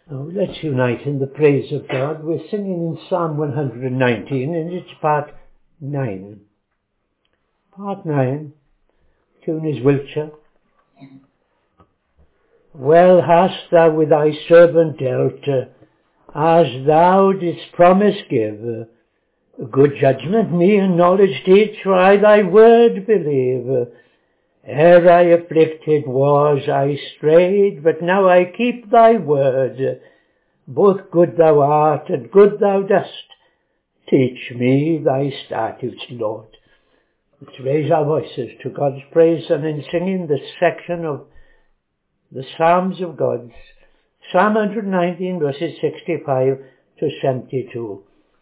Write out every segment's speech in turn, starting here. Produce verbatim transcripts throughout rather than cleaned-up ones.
Now let's unite in the praise of God. We're singing in Psalm one hundred nineteen, and it's part nine. Part nine, tune is Wiltshire. Well hast thou with thy servant dealt, as thou didst promise give. Good judgment me and knowledge did try, thy word believe. Ere I afflicted was, I strayed, but now I keep thy word. Both good thou art and good thou dost. Teach me thy statutes, Lord. Let's raise our voices to God's praise and in singing this section of the Psalms of God. Psalm one nineteen, verses sixty-five to seventy-two.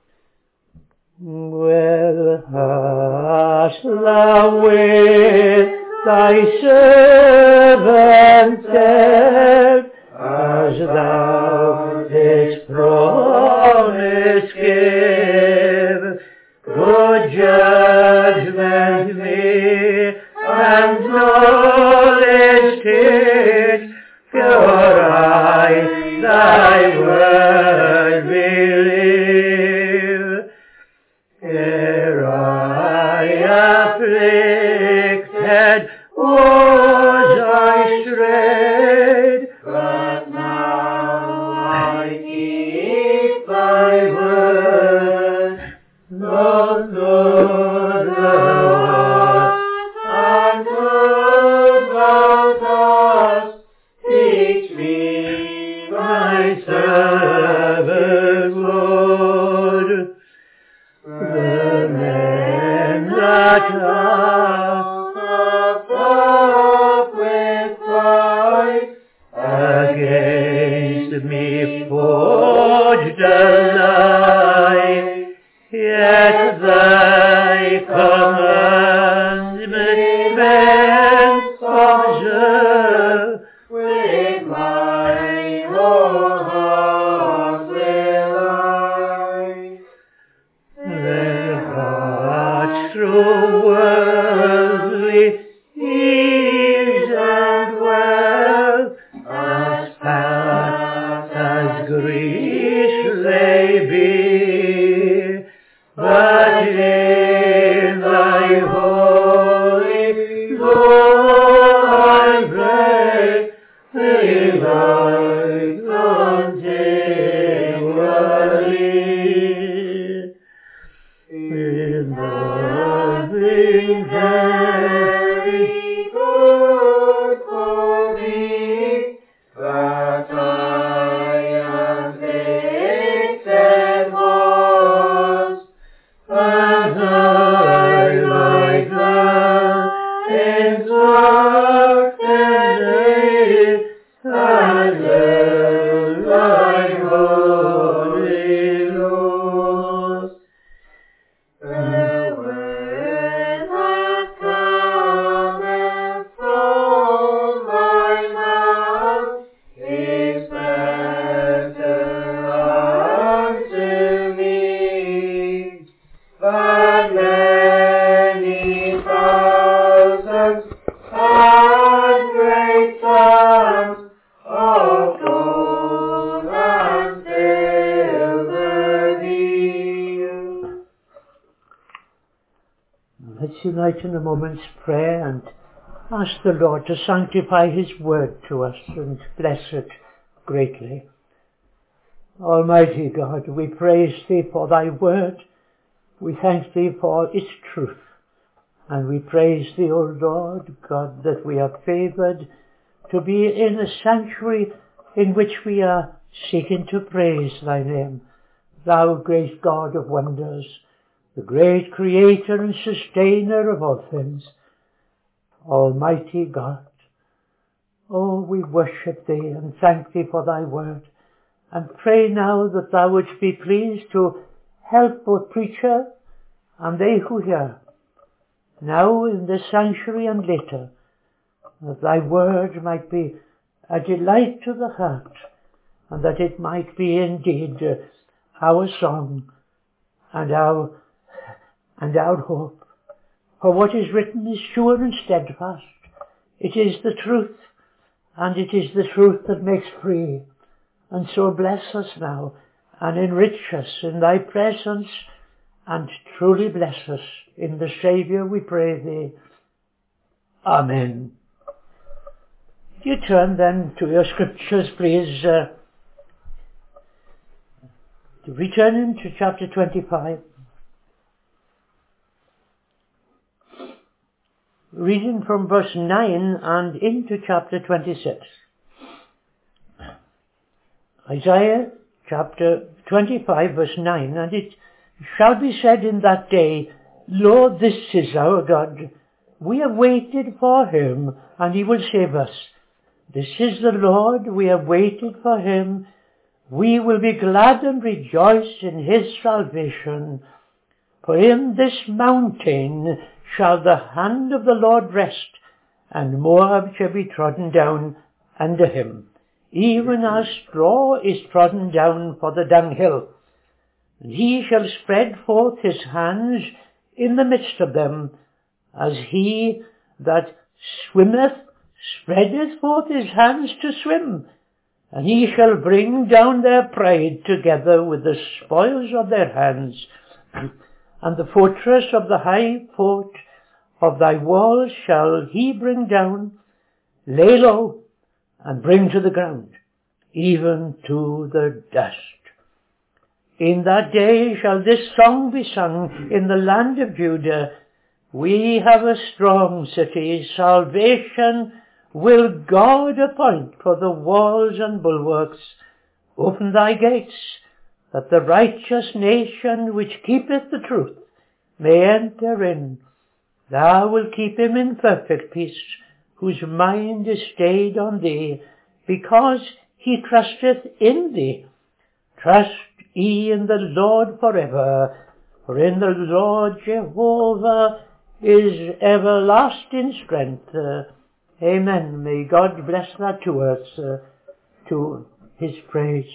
Well hast thou with thy servant dealt, as thou didst promise give. Good judgment me and knowledge teach, pure I thy word believe. Ere I afflicted was I strayed, but now I keep thy word. Lord, Lord, Lord, and good thou dost. Teach me thy servant, Lord. The men that have up with pride against me forged a lie, yet thy commandments observe. With my whole heart will I. Their hearts through worldly ease and wealth, as fat as Greece they be, but in thy holy law I pray, delight continually. In nothing very good for me, that I afflicted was, as I like that exalted thee, and thy holy laws. The word that cometh from my mouth is better unto me than many thousands and great sums of gold and silver deal. Let's unite in a moment's prayer and ask the Lord to sanctify his word to us and bless it greatly. Almighty God, we praise thee for thy word. We thank thee for its truth. And we praise thee, O Lord God, that we are favoured to be in a sanctuary in which we are seeking to praise thy name. Thou great God of wonders, the great creator and sustainer of all things. Almighty God, oh, we worship thee and thank thee for thy word, and pray now that thou wouldst be pleased to help both preacher and they who hear, now in the sanctuary and later, that thy word might be a delight to the heart, and that it might be indeed our song and our and our hope. For what is written is sure and steadfast. It is the truth, and it is the truth that makes free. And so bless us now and enrich us in thy presence, and truly bless us in the Saviour, we pray thee. Amen. You turn then to your scriptures, please. Uh, returning to chapter twenty-five. Reading from verse nine and into chapter twenty-six. Isaiah chapter twenty-five verse nine, and it shall be said in that day, Lord, this is our God. We have waited for him, and he will save us. This is the Lord, we have waited for him. We will be glad and rejoice in his salvation. For in this mountain shall the hand of the Lord rest, and Moab shall be trodden down under him, even as straw is trodden down for the dunghill. And he shall spread forth his hands in the midst of them, as he that swimmeth spreadeth forth his hands to swim. And he shall bring down their pride together with the spoils of their hands. And the fortress of the high fort of thy walls shall he bring down, lay low, and bring to the ground, even to the dust. In that day shall this song be sung in the land of Judah. We have a strong city, salvation will God appoint for the walls and bulwarks. Open thy gates, that the righteous nation which keepeth the truth may enter in. Thou wilt keep him in perfect peace, whose mind is stayed on thee, because he trusteth in thee. Trust ye in the Lord forever, for in the Lord Jehovah is everlasting strength. Uh, amen. May God bless that to us, uh, to his praise.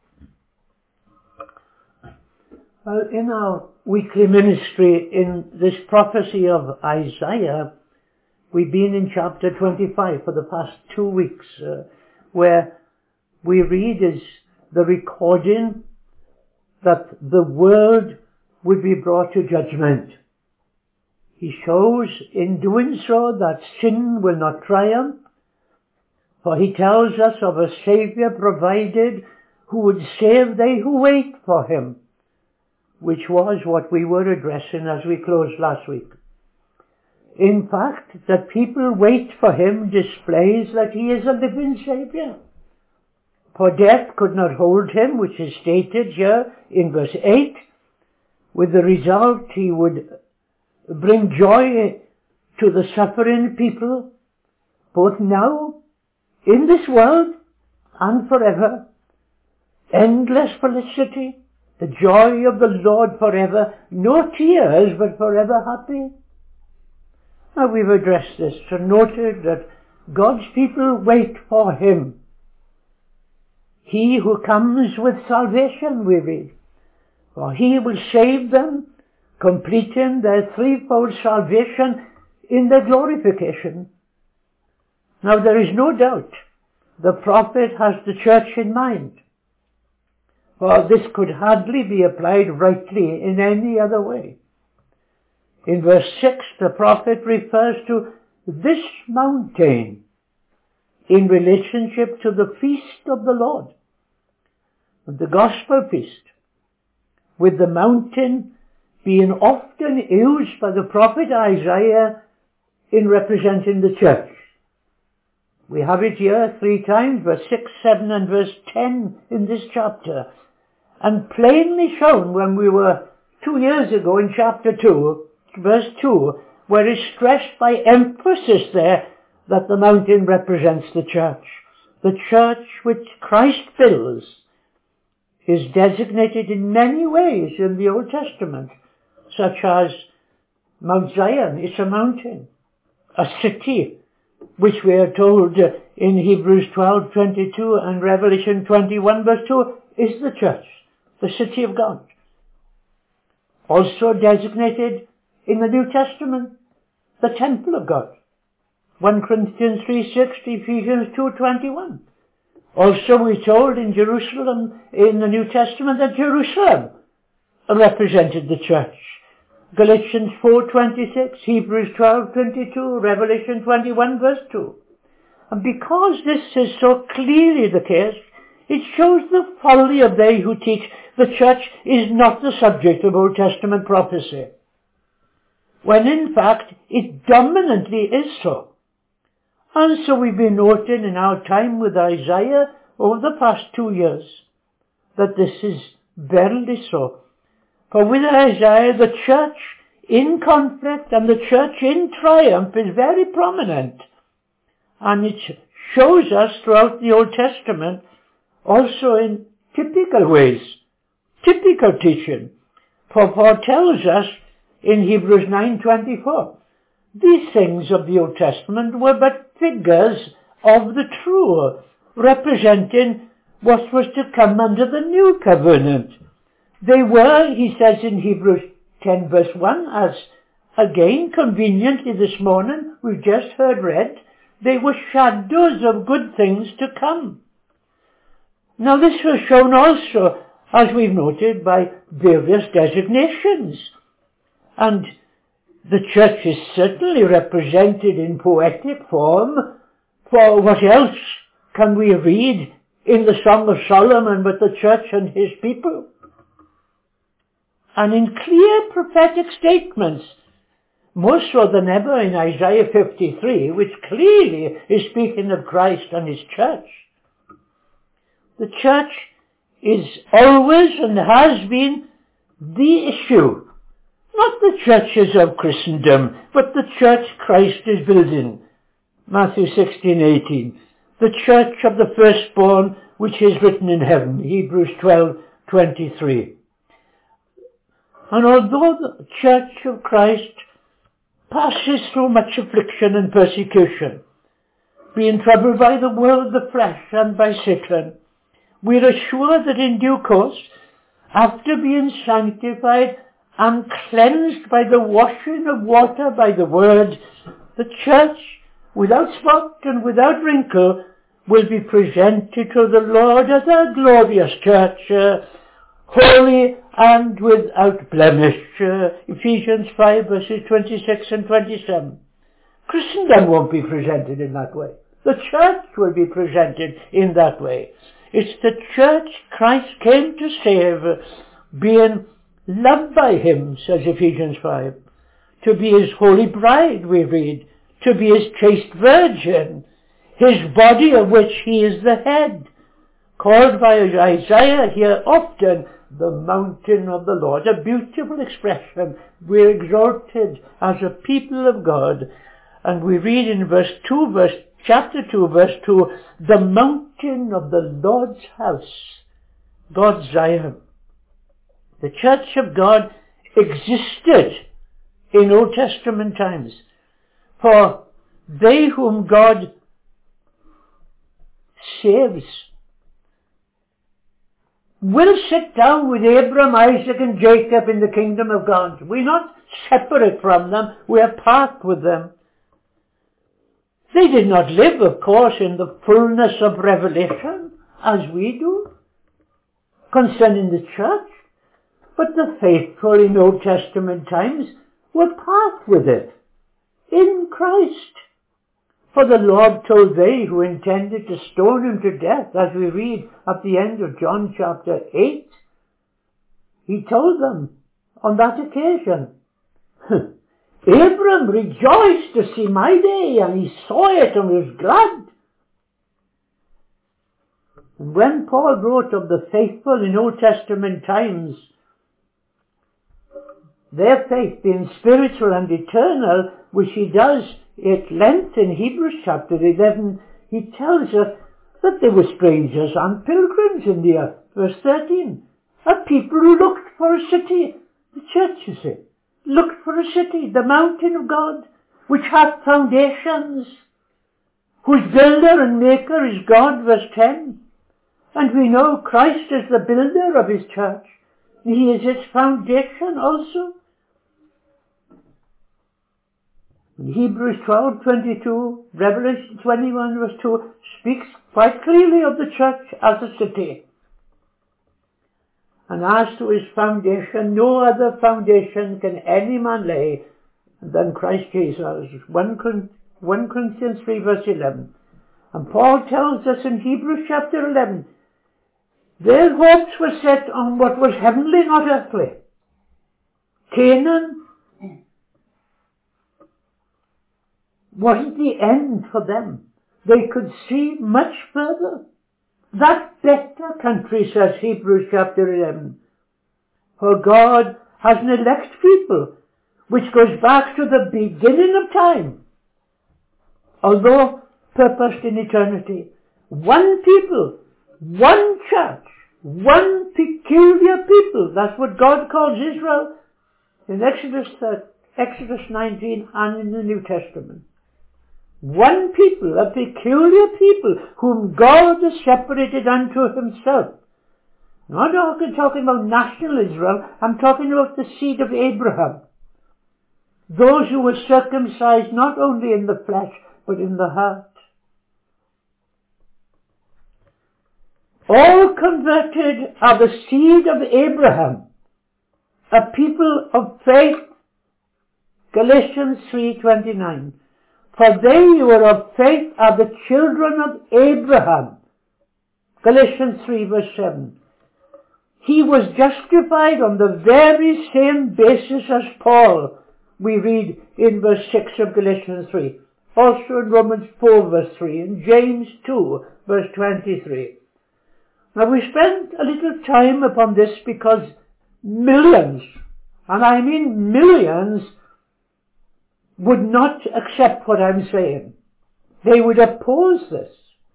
Well, in our weekly ministry in this prophecy of Isaiah, we've been in chapter twenty-five for the past two weeks, uh, where we read is the recording that the world would be brought to judgment. He shows in doing so that sin will not triumph, for he tells us of a Saviour provided who would save they who wait for him, which was what we were addressing as we closed last week. In fact, that people wait for him displays that he is a living Saviour. For death could not hold him, which is stated here in verse eight, with the result he would bring joy to the suffering people, both now, in this world, and forever. Endless felicity, the joy of the Lord forever, no tears, but forever happy. Now we've addressed this and noted that God's people wait for him. He who comes with salvation, we read, for he will save them, completing their threefold salvation in their glorification. Now there is no doubt the prophet has the church in mind, for this could hardly be applied rightly in any other way. In verse six, the prophet refers to this mountain in relationship to the feast of the Lord, the gospel feast, with the mountain being often used by the prophet Isaiah in representing the church. We have it here three times, verse six, seven and verse ten in this chapter, and plainly shown when we were two years ago in chapter two, verse two, where it's stressed by emphasis there that the mountain represents the church. The church which Christ fills is designated in many ways in the Old Testament, such as Mount Zion, it's a mountain, a city, which we are told in Hebrews twelve twenty-two and Revelation twenty-one verse two is the church, the city of God. Also designated in the New Testament, the temple of God. First Corinthians three six, Ephesians two twenty-one. Also we're told in Jerusalem, in the New Testament, that Jerusalem represented the church. Galatians four twenty-six, Hebrews twelve twenty-two, Revelation twenty-one verse two. And because this is so clearly the case, it shows the folly of they who teach the church is not the subject of Old Testament prophecy, when in fact it dominantly is so. And so we've been noting in our time with Isaiah over the past two years that this is verily so. For with Isaiah, the church in conflict and the church in triumph is very prominent. And it shows us throughout the Old Testament also in typical ways, typical teaching. For Paul tells us in Hebrews nine twenty-four, these things of the Old Testament were but figures of the true, representing what was to come under the new covenant. They were, he says in Hebrews ten verse one, as again conveniently this morning we've just heard read, they were shadows of good things to come. Now this was shown also, as we've noted, by various designations. And the church is certainly represented in poetic form, for what else can we read in the Song of Solomon but the church and his people? And in clear prophetic statements, more so than ever in Isaiah fifty-three, which clearly is speaking of Christ and his church. The church is always and has been the issue. Not the churches of Christendom, but the church Christ is building. Matthew sixteen eighteen. The church of the firstborn which is written in heaven. Hebrews twelve twenty-three. And although the church of Christ passes through much affliction and persecution, being troubled by the world, the flesh, and by Satan, we are assured that in due course, after being sanctified and cleansed by the washing of water by the word, the church, without spot and without wrinkle, will be presented to the Lord as a glorious church, uh, holy and without blemish. Uh, Ephesians five verses twenty-six and twenty-seven. Christendom won't be presented in that way. The church will be presented in that way. It's the church Christ came to save, being loved by him, says Ephesians five. To be his holy bride, we read. To be his chaste virgin. His body of which he is the head. Called by Isaiah here often the mountain of the Lord. A beautiful expression. We're exalted as a people of God. And we read in verse two, verse chapter two, verse two, the mountain of the Lord's house, God's Zion. The church of God existed in Old Testament times. For they whom God saves will sit down with Abraham, Isaac and Jacob in the kingdom of God. We're not separate from them. We are part with them. They did not live, of course, in the fullness of revelation as we do concerning the church. But the faithful in Old Testament times were part with it in Christ. For the Lord told they who intended to stone him to death, as we read at the end of John chapter eight, he told them on that occasion, Abram rejoiced to see my day, and he saw it and was glad. And when Paul wrote of the faithful in Old Testament times, their faith being spiritual and eternal, which he does at length in Hebrews chapter eleven, he tells us that they were strangers and pilgrims in the earth. Verse thirteen, a people who looked for a city, the church you see, looked for a city, the mountain of God, which hath foundations, whose builder and maker is God, verse ten. And we know Christ is the builder of his church. He is its foundation also. And Hebrews twelve twenty-two, Revelation twenty-one verse two speaks quite clearly of the church as a city. And as to his foundation, no other foundation can any man lay than Christ Jesus. First Corinthians three verse eleven. And Paul tells us in Hebrews chapter eleven, their hopes were set on what was heavenly, not earthly. Canaan wasn't the end for them. They could see much further. That better country, says Hebrews chapter eleven. For God has an elect people, which goes back to the beginning of time, although purposed in eternity. One people, one church, one peculiar people. That's what God calls Israel in Exodus, Exodus nineteen and in the New Testament. One people, a peculiar people, whom God has separated unto himself. I'm not talking about national Israel, I'm talking about the seed of Abraham. Those who were circumcised not only in the flesh, but in the heart. All converted are the seed of Abraham, a people of faith. Galatians three twenty-nine. For they who are of faith are the children of Abraham. Galatians three verse seven. He was justified on the very same basis as Paul, we read in verse six of Galatians three. Also in Romans four verse three, and James two verse twenty-three. Now we spent a little time upon this because millions, and I mean millions, would not accept what I'm saying. They would oppose this.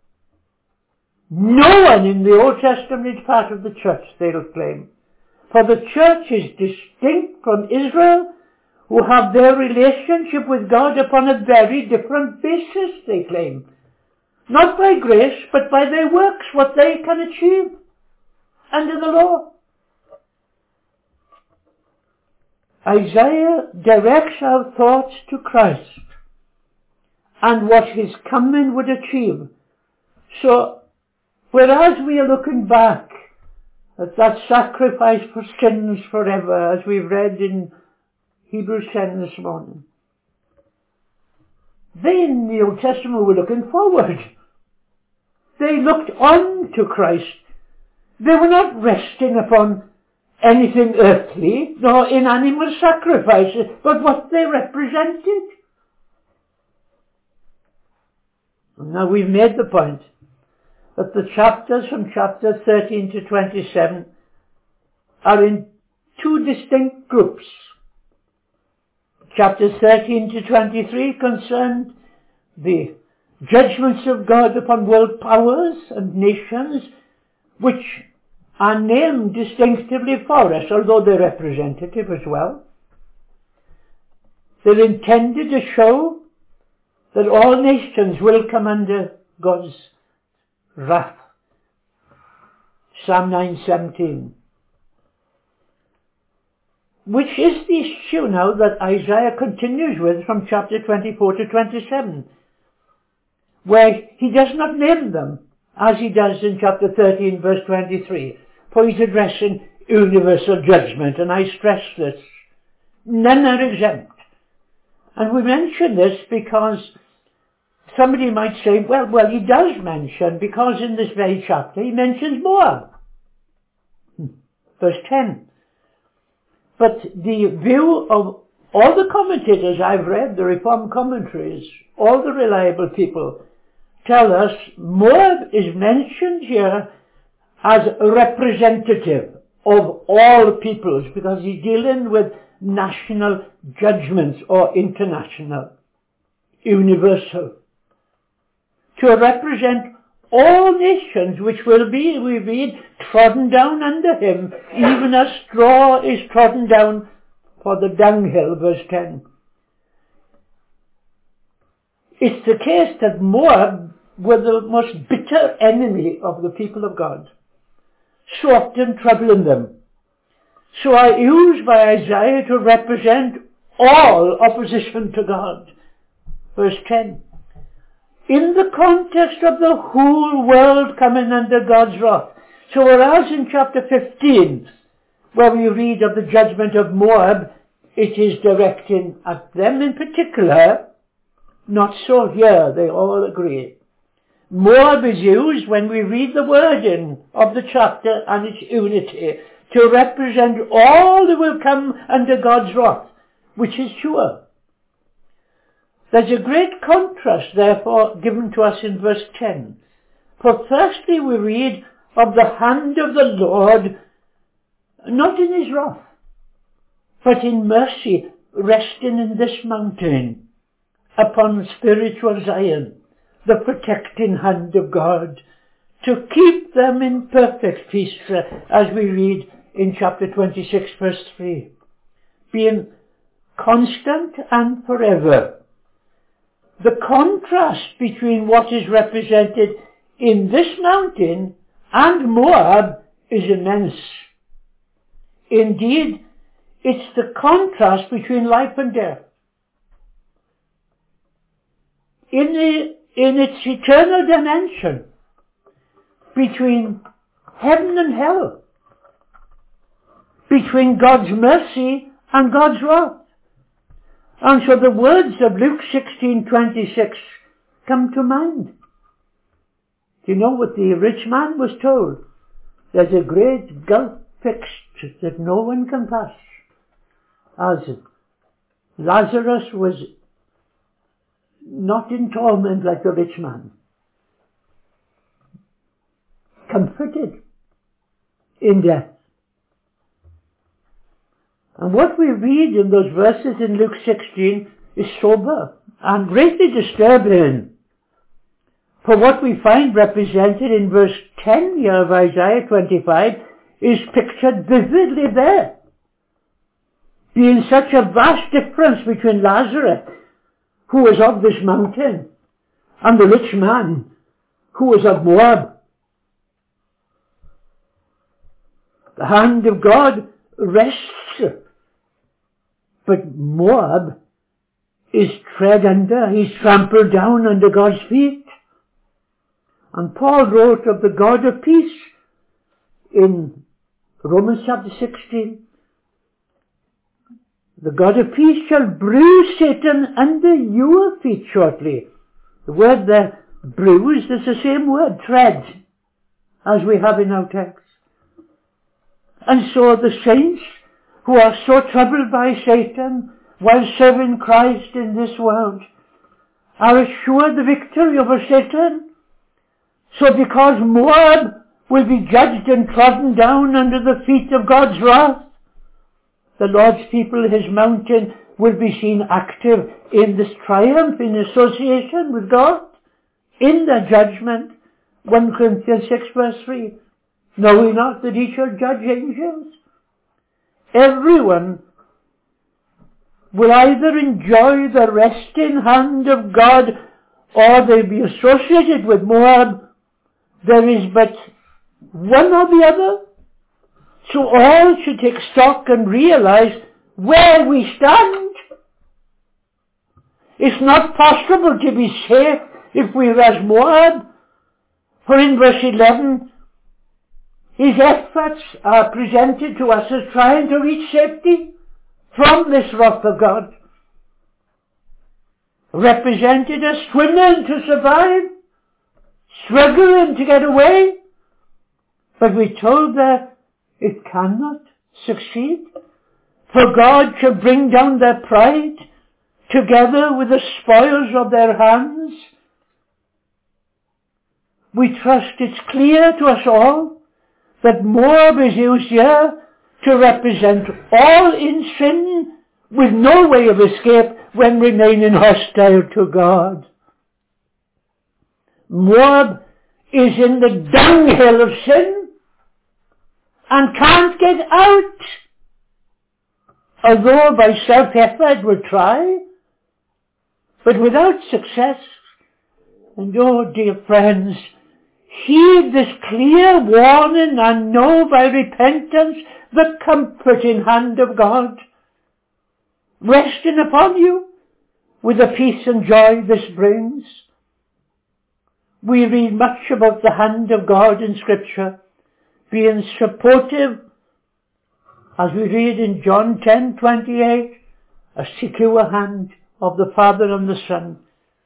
No one in the Old Testament is part of the church, they'll claim. For the church is distinct from Israel, who have their relationship with God upon a very different basis, they claim. Not by grace, but by their works, what they can achieve under the law. Isaiah directs our thoughts to Christ and what his coming would achieve. So, whereas we are looking back at that sacrifice for sins forever, as we've read in Hebrews ten this morning, they in the Old Testament were looking forward. They looked on to Christ. They were not resting upon anything earthly, nor in animal sacrifices, but what they represented. Now we've made the point that the chapters from chapter thirteen to twenty-seven are in two distinct groups. Chapter thirteen to twenty-three concerned the judgments of God upon world powers and nations, which are named distinctively for us, although they're representative as well. They're intended to show that all nations will come under God's wrath. Psalm nine seventeen. Which is the issue now that Isaiah continues with from chapter twenty-four to twenty-seven, where he does not name them, as he does in chapter thirteen verse twenty-three, for he's addressing universal judgment, and I stress this. None are exempt. And we mention this because somebody might say, well, well, he does mention, because in this very chapter he mentions Moab. Verse ten. But the view of all the commentators I've read, the Reformed commentaries, all the reliable people, tell us Moab is mentioned here as representative of all peoples, because he's dealing with national judgments or international, universal, to represent all nations which will be, we read, trodden down under him, even as straw is trodden down for the dunghill, verse ten. It's the case that Moab were the most bitter enemy of the people of God, so often troubling them. So are used by Isaiah to represent all opposition to God, verse ten. In the context of the whole world coming under God's wrath. So whereas in chapter fifteen, where we read of the judgment of Moab, it is directing at them in particular, not so here, they all agree. Moab is used when we read the wording of the chapter and its unity to represent all that will come under God's wrath, which is sure. There's a great contrast, therefore, given to us in verse ten. For firstly we read of the hand of the Lord, not in his wrath, but in mercy, resting in this mountain, upon spiritual Zion, the protecting hand of God, to keep them in perfect peace, as we read in chapter twenty-six, verse three, being constant and forever. The contrast between what is represented in this mountain and Moab is immense. Indeed, it's the contrast between life and death. In, the, in its eternal dimension, between heaven and hell, between God's mercy and God's wrath. And so the words of Luke sixteen twenty-six come to mind. Do you know what the rich man was told? There's a great gulf fixed that no one can pass. As Lazarus was not in torment like the rich man, comforted in death. And what we read in those verses in Luke sixteen is sober and greatly disturbing. For what we find represented in verse ten here of Isaiah twenty-five is pictured vividly there. Being such a vast difference between Lazarus, who was of this mountain, and the rich man, who was of Moab. The hand of God rests, but Moab is tread under, he's trampled down under God's feet. And Paul wrote of the God of peace in Romans chapter sixteen. The God of peace shall bruise Satan under your feet shortly. The word there, bruise, is the same word, tread, as we have in our text. And so the saints who are so troubled by Satan while serving Christ in this world are assured the victory over Satan. So because Moab will be judged and trodden down under the feet of God's wrath, the Lord's people, his mountain, will be seen active in this triumph, in association with God, in their judgment. First Corinthians six verse three. Know we not that he shall judge angels? Everyone will either enjoy the resting hand of God or they'll be associated with Moab. There is but one or the other. So all should take stock and realize where we stand. It's not possible to be safe if we're as Moab. For in verse eleven, his efforts are presented to us as trying to reach safety from this wrath of God. Represented as swimming to survive, struggling to get away. But we're told that it cannot succeed. For God shall bring down their pride together with the spoils of their hands. We trust it's clear to us all that Moab is used here to represent all in sin with no way of escape when remaining hostile to God. Moab is in the dunghill of sin and can't get out, although by self-effort will try, but without success. And oh, dear friends, heed this clear warning and know by repentance the comforting hand of God resting upon you with the peace and joy this brings. We read much about the hand of God in Scripture being supportive, as we read in John ten twenty-eight, a secure hand of the Father and the Son.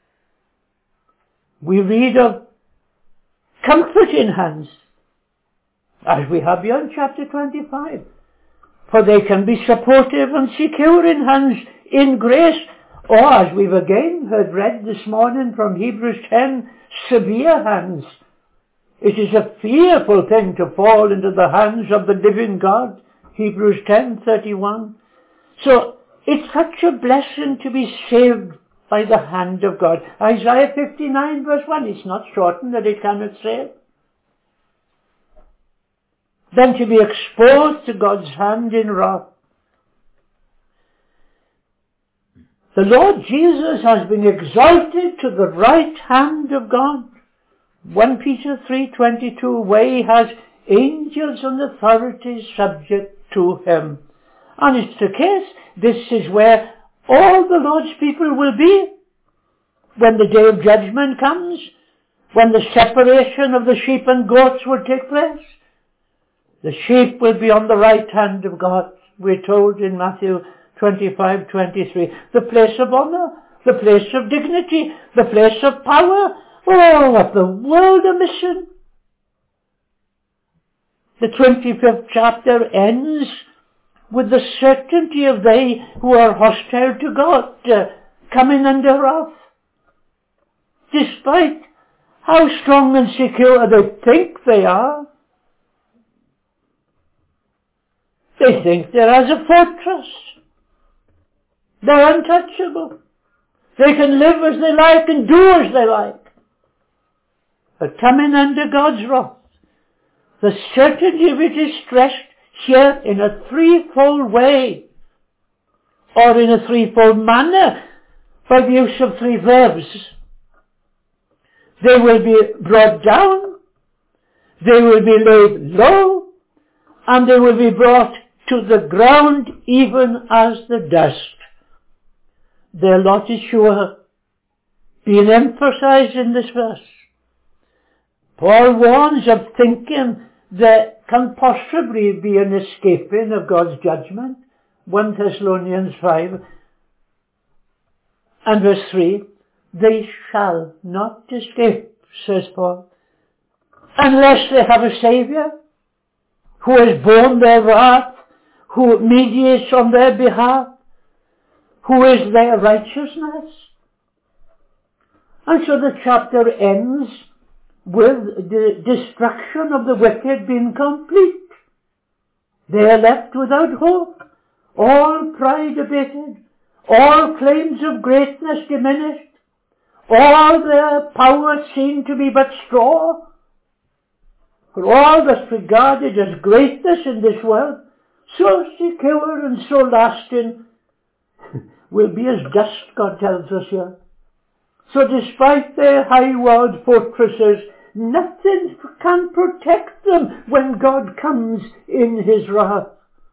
We read of comforting hands, as we have here in chapter twenty-five, for they can be supportive and securing hands in grace, or as we've again heard read this morning from Hebrews ten, severe hands. It is a fearful thing to fall into the hands of the living God, Hebrews ten thirty-one. So it's such a blessing to be saved by the hand of God. Isaiah fifty-nine verse one, it's not shortened that it cannot save. Then to be exposed to God's hand in wrath. The Lord Jesus has been exalted to the right hand of God. First Peter three twenty-two, where he has angels and authorities subject to him. And it's the case, this is where all the Lord's people will be when the day of judgment comes, when the separation of the sheep and goats will take place. The sheep will be on the right hand of God, we're told in Matthew twenty-five twenty-three. The place of honor, the place of dignity, the place of power. Oh, what the world a mission! The twenty-fifth chapter ends with the certainty of they who are hostile to God uh, coming under wrath. Despite how strong and secure they think they are, they think they're as a fortress. They're untouchable. They can live as they like and do as they like. But coming under God's wrath, the certainty of it is stressed here in a threefold way, or in a threefold manner, by the use of three verbs. They will be brought down, they will be laid low, and they will be brought to the ground even as the dust. Their lot is sure, being emphasized in this verse. Paul warns of thinking there can possibly be an escaping of God's judgment. First Thessalonians five and verse three, they shall not escape, says Paul, unless they have a Saviour who has borne their wrath, who mediates on their behalf, who is their righteousness. And so the chapter ends with the destruction of the wicked being complete. They are left without hope, all pride abated, all claims of greatness diminished, all their power seen to be but straw. For all that's regarded as greatness in this world, so secure and so lasting, will be as dust, God tells us here. So despite their high-walled fortresses, nothing can protect them when God comes in his wrath.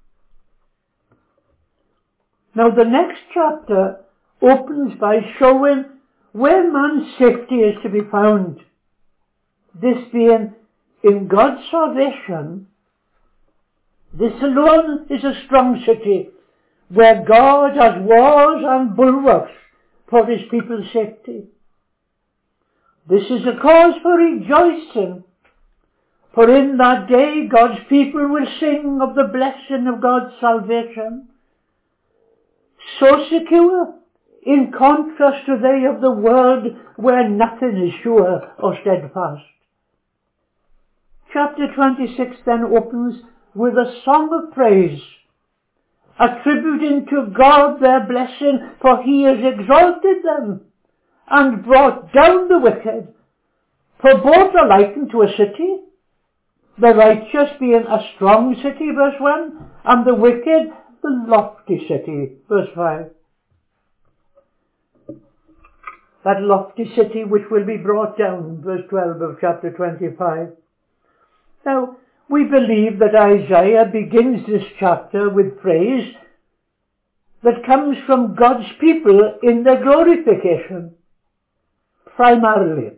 Now the next chapter opens by showing where man's safety is to be found. This being in God's salvation. This alone is a strong city where God has walls and bulwarks for his people's safety. This is a cause for rejoicing, for in that day God's people will sing of the blessing of God's salvation, so secure, in contrast to they of the world where nothing is sure or steadfast. Chapter twenty-six then opens with a song of praise, attributing to God their blessing, for he has exalted them and brought down the wicked. For both are likened to a city, the righteous being a strong city, verse one, and the wicked the lofty city, verse five. That lofty city which will be brought down, verse twelve of chapter twenty-five. Now, we believe that Isaiah begins this chapter with praise that comes from God's people in their glorification, primarily.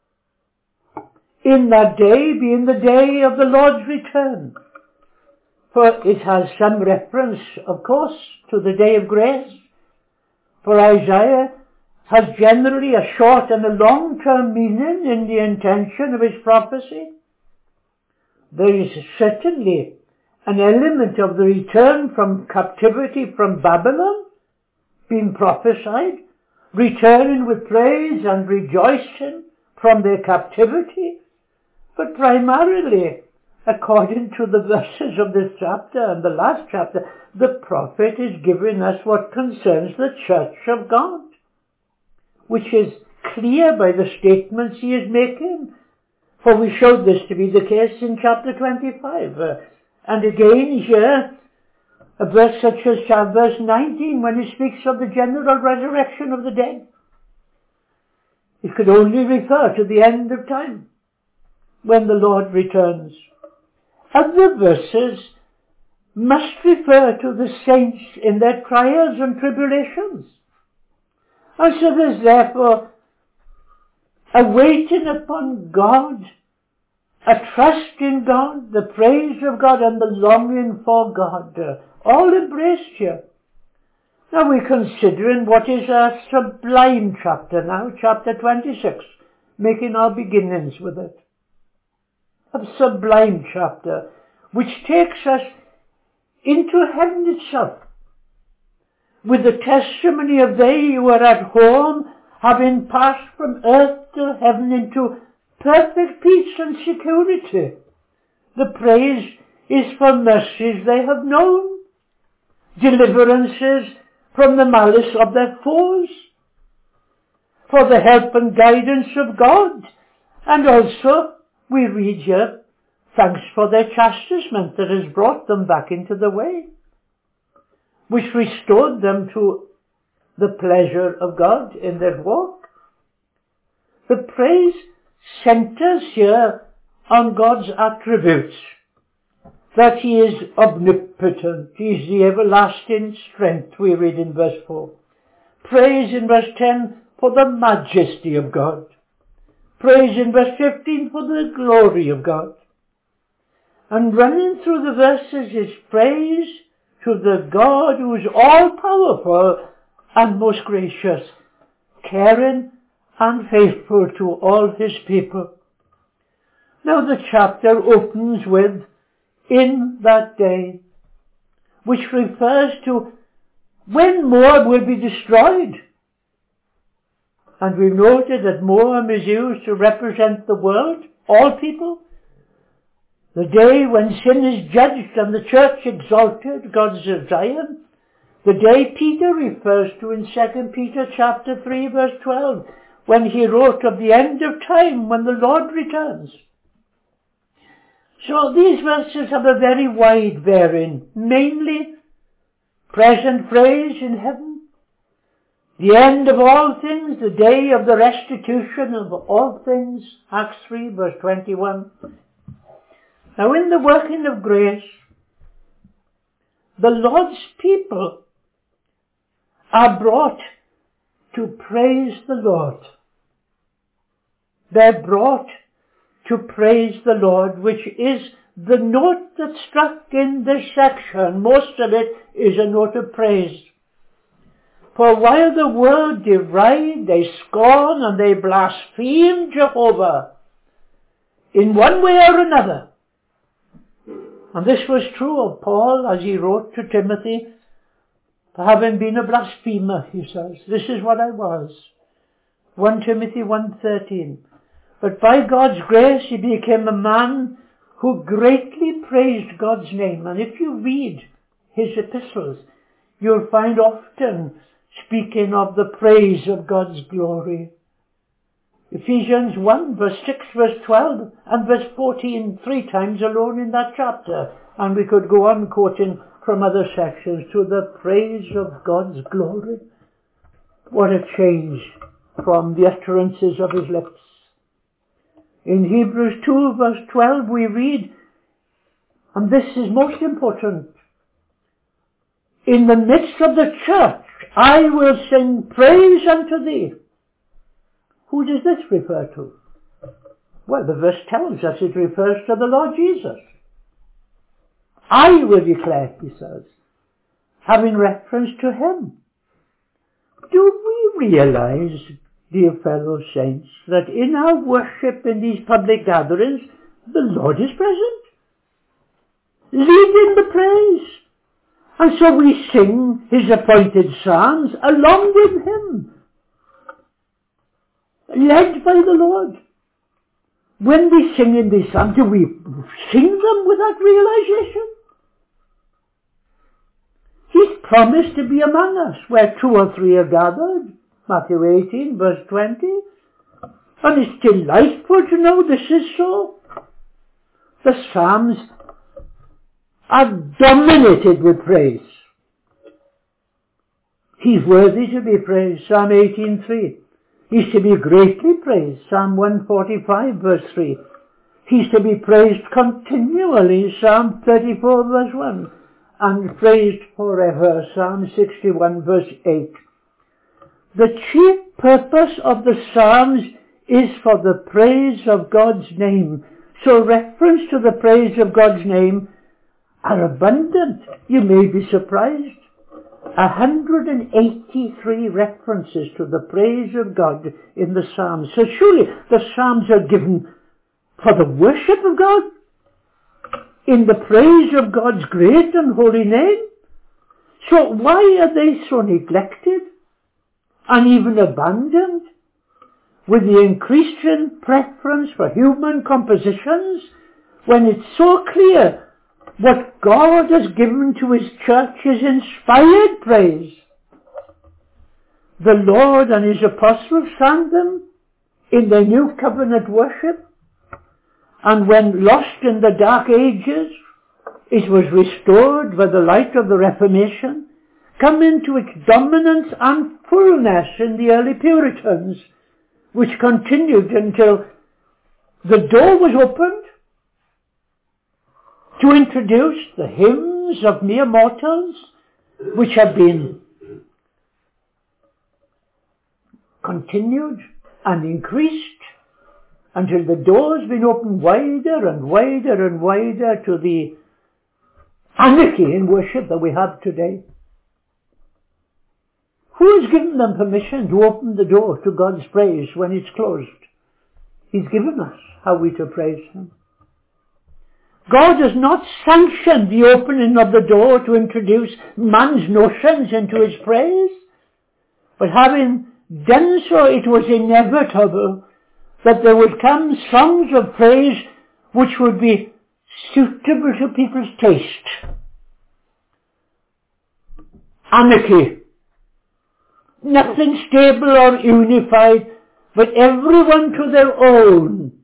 In that day being the day of the Lord's return. For it has some reference, of course, to the day of grace. For Isaiah has generally a short and a long-term meaning in the intention of his prophecy. There is certainly an element of the return from captivity from Babylon being prophesied, returning with praise and rejoicing from their captivity. But primarily, according to the verses of this chapter and the last chapter, the prophet is giving us what concerns the church of God, which is clear by the statements he is making. For we showed this to be the case in chapter twenty-five. Uh, and again here, a verse such as verse nineteen, when he speaks of the general resurrection of the dead. It could only refer to the end of time, when the Lord returns. Other verses must refer to the saints in their trials and tribulations. And so there's therefore a waiting upon God, a trust in God, the praise of God, and the longing for God, uh, all embraced here. Now we're considering what is a sublime chapter now, chapter twenty-six, making our beginnings with it. A sublime chapter, which takes us into heaven itself, with the testimony of they who are at home, having passed from earth to heaven into perfect peace and security. The praise is for mercies they have known, deliverances from the malice of their foes, for the help and guidance of God, and also, we read here, thanks for their chastisement that has brought them back into the way, which restored them to the pleasure of God in their walk. The praise centers here on God's attributes, that he is omnipotent, he is the everlasting strength, we read in verse four. Praise in verse ten for the majesty of God. Praise in verse fifteen for the glory of God. And running through the verses is praise to the God who is all-powerful and most gracious, caring and faithful to all his people. Now the chapter opens with, in that day, which refers to when Moab will be destroyed. And we've noted that Moab is used to represent the world, all people. The day when sin is judged and the church exalted, God's Zion. The day Peter refers to in Second Peter chapter three verse twelve, when he wrote of the end of time, when the Lord returns. So these verses have a very wide bearing, mainly present praise in heaven, the end of all things, the day of the restitution of all things, Acts three verse twenty-one. Now in the working of grace, the Lord's people are brought to praise the Lord. They're brought to praise the Lord, which is the note that struck in this section. Most of it is a note of praise. For while the world deride, they scorn, and they blaspheme Jehovah in one way or another. And this was true of Paul as he wrote to Timothy, for having been a blasphemer, he says, this is what I was. First Timothy one thirteen. But by God's grace he became a man who greatly praised God's name. And if you read his epistles, you'll find often speaking of the praise of God's glory. Ephesians one, verse six, verse twelve, and verse fourteen, three times alone in that chapter. And we could go on quoting from other sections to the praise of God's glory. What a change from the utterances of his lips. In Hebrews two, verse twelve, we read, and this is most important, in the midst of the church, I will sing praise unto thee. Who does this refer to? Well, the verse tells us it refers to the Lord Jesus. I will declare, he says, having reference to him. Do we realize, dear fellow saints, that in our worship in these public gatherings, the Lord is present, leading the praise? And so we sing his appointed psalms along with him, led by the Lord. When we sing in these psalms, do we sing them with that realization? He's promised to be among us where two or three are gathered. Matthew eighteen, verse twenty. And it's delightful to know this is so. The Psalms are dominated with praise. He's worthy to be praised. Psalm eighteen, three. He's to be greatly praised. Psalm one forty-five, verse three. He's to be praised continually. Psalm thirty-four, verse one. And praised forever. Psalm sixty-one, verse eight. The chief purpose of the Psalms is for the praise of God's name. So reference to the praise of God's name are abundant. You may be surprised. one hundred eighty-three references to the praise of God in the Psalms. So surely the Psalms are given for the worship of God, in the praise of God's great and holy name. So why are they so neglected and even abandoned, with the increasing preference for human compositions, when it's so clear what God has given to his church is inspired praise? The Lord and his apostles sang them in their new covenant worship, and when lost in the dark ages, it was restored by the light of the Reformation, come into its dominance and fullness in the early Puritans, which continued until the door was opened to introduce the hymns of mere mortals, which have been continued and increased until the door's been opened wider and wider and wider to the anarchy in worship that we have today. Who has given them permission to open the door to God's praise when it's closed? He's given us how we to praise him. God has not sanctioned the opening of the door to introduce man's notions into his praise, but having done so, it was inevitable that there would come songs of praise which would be suitable to people's taste. Anarchy. Nothing stable or unified, but everyone to their own.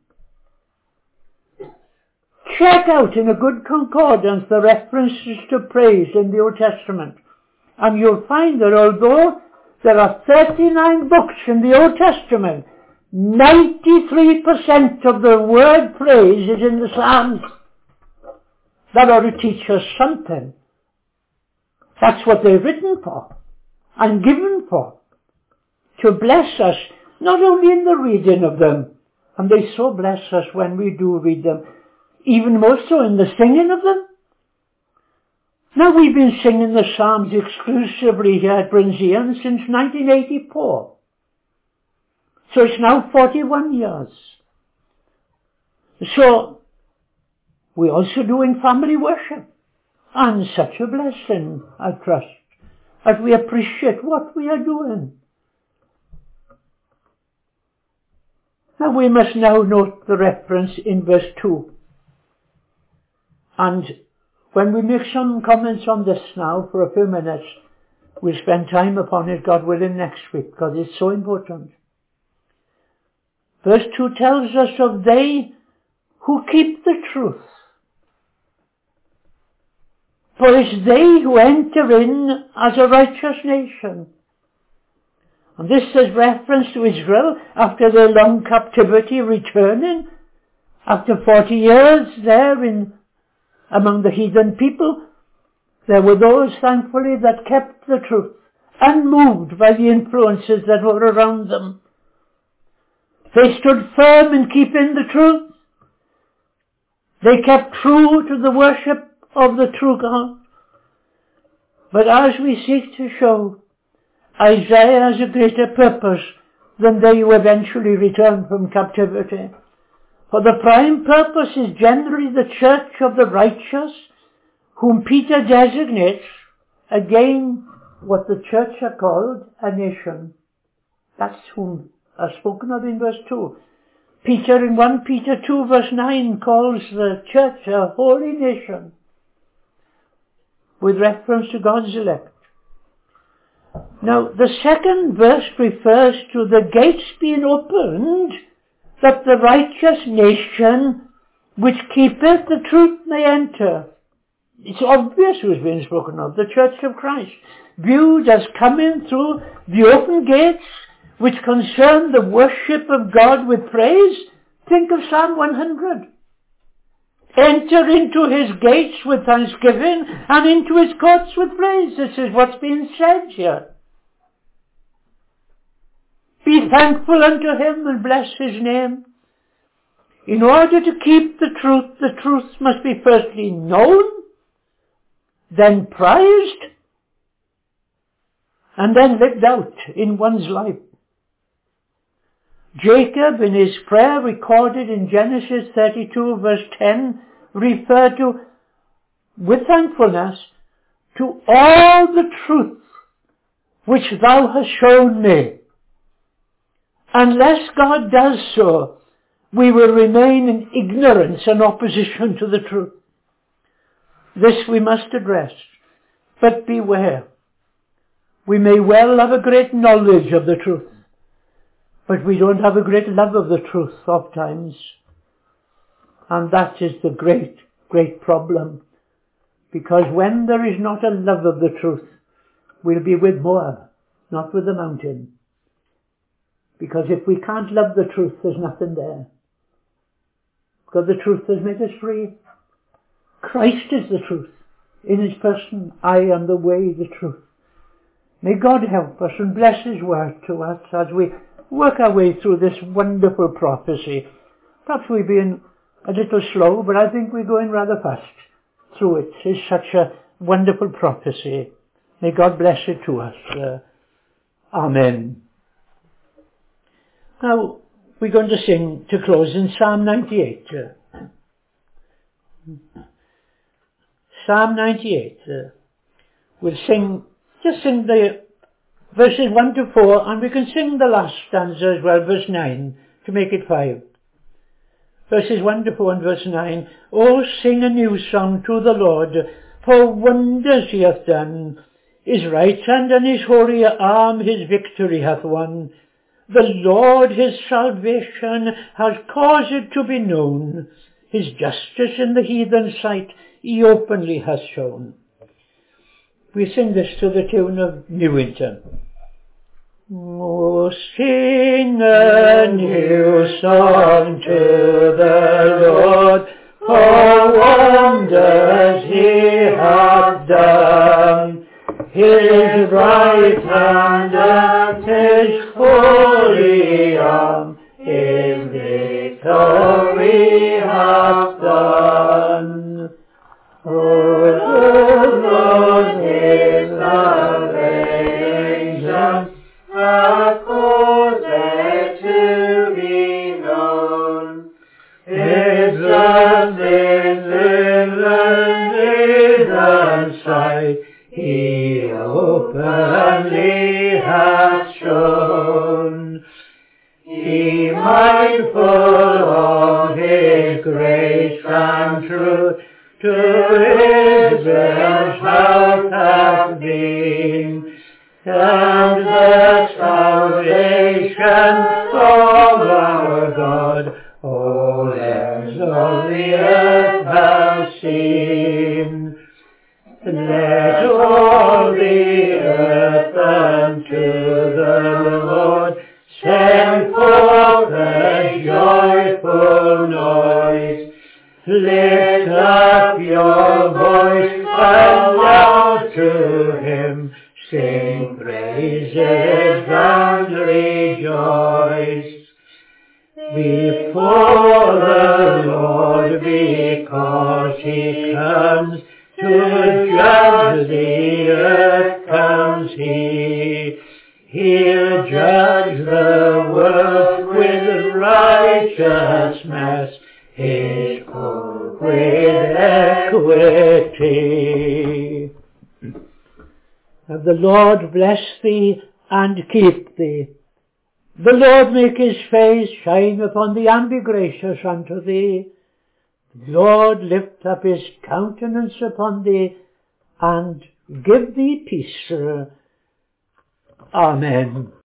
Check out in a good concordance the references to praise in the Old Testament, and you'll find that although there are thirty-nine books in the Old Testament, ninety-three percent of the word praise is in the Psalms. That ought to teach us something. That's what they're written for and given for, to bless us, not only in the reading of them, and they so bless us when we do read them, even more so in the singing of them. Now, we've been singing the Psalms exclusively here at Brinsian since nineteen eighty-four. So it's now forty-one years. So, we're also doing family worship. And such a blessing, I trust, that we appreciate what we are doing. Now we must now note the reference in verse two. And when we make some comments on this now for a few minutes, we'll spend time upon it, God willing, next week, because it's so important. Verse two tells us of they who keep the truth. For it's they who enter in as a righteous nation. And this is reference to Israel after their long captivity returning, after forty years there in among the heathen people. There were those, thankfully, that kept the truth, unmoved by the influences that were around them. They stood firm in keeping the truth. They kept true to the worship of the true God. But as we seek to show, Isaiah has a greater purpose than they who eventually return from captivity. For the prime purpose is generally the church of the righteous, whom Peter designates, again, what the church are called, a nation. That's whom are spoken of in verse two. Peter in First Peter two verse nine calls the church a holy nation, with reference to God's elect. Now, the second verse refers to the gates being opened, that the righteous nation which keepeth the truth may enter. It's obvious who's being spoken of, the church of Christ, viewed as coming through the open gates which concern the worship of God with praise. Think of Psalm one hundred. Enter into his gates with thanksgiving and into his courts with praise. This is what's being said here. Be thankful unto him and bless his name. In order to keep the truth, the truth must be firstly known, then prized, and then lived out in one's life. Jacob, in his prayer recorded in Genesis thirty-two verse ten, referred to, with thankfulness, to all the truth which thou hast shown me. Unless God does so, we will remain in ignorance and opposition to the truth. This we must address. But beware. We may well have a great knowledge of the truth, but we don't have a great love of the truth oftentimes. And that is the great, great problem. Because when there is not a love of the truth, we'll be with Moab, not with the mountain. Because if we can't love the truth, there's nothing there. Because the truth has made us free. Christ is the truth. In his person, I am the way, the truth. May God help us and bless his word to us as we work our way through this wonderful prophecy. Perhaps we've been a little slow, but I think we're going rather fast through it. It's such a wonderful prophecy. May God bless it to us. Uh, Amen. Now, we're going to sing to close in Psalm ninety-eight. Uh, Psalm ninety-eight. Uh, we'll sing, just sing the verses one to four, and we can sing the last stanza as well, verse nine, to make it five. Verses one to four and verse nine. Oh, sing a new song to the Lord, for wonders he hath done. His right hand and his holy arm his victory hath won. The Lord his salvation has caused it to be known. His justice in the heathen sight he openly has shown. We sing this to the tune of Newington. Oh, sing a new song to the Lord, for wonders he hath done. His right hand and his holy arm his victory hath done. Oh, the Lord his salvation hath caused it to be known. His justice in the hidden sight he openly hath shown. He mindful of his grace and truth to Israel's house hath been, and the salvation of our God all ends of the earth have seen. Let all the earth unto the Lord send forth a joyful noise. Lift up your voice and shout. and rejoice before the Lord, because he comes to judge the earth, comes he. He'll judge the world with righteousness, his court with equity. And the Lord bless thee and keep thee. The Lord make his face shine upon thee and be gracious unto thee. The Lord lift up his countenance upon thee and give thee peace. Amen.